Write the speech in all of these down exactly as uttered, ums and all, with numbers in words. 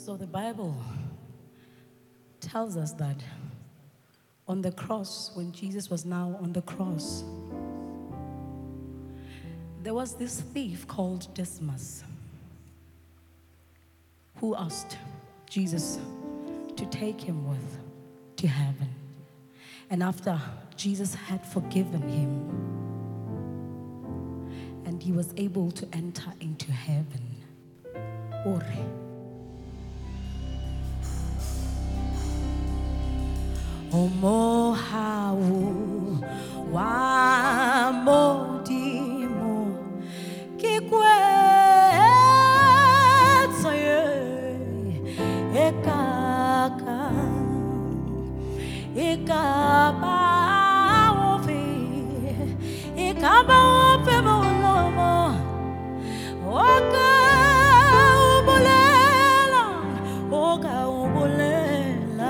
So the Bible tells us that on the cross, when Jesus was now on the cross, there was this thief called Dismas who asked Jesus to take him with to heaven. And after Jesus had forgiven him and he was able to enter into heaven, Ore. Omo hawo wa modimo kikwetsaye ekaka ekaba ofe ekaba ofe bolomo oka ubolela oka ubolela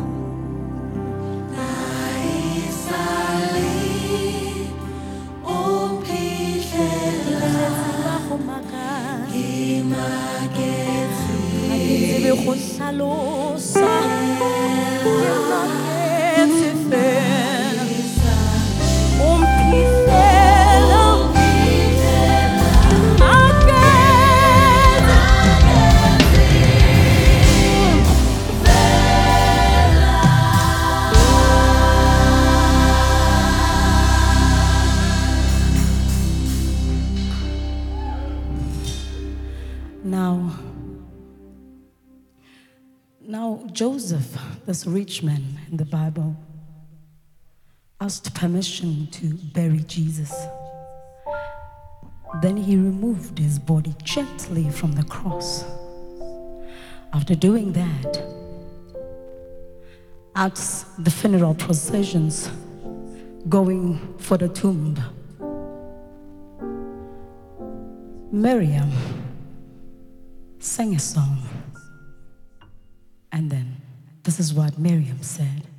Now, now Joseph, this rich man in the Bible, asked permission to bury Jesus. Then he removed his body gently from the cross. After doing that, at the funeral processions going for the tomb, Miriam sang a song. And then this is what Miriam said.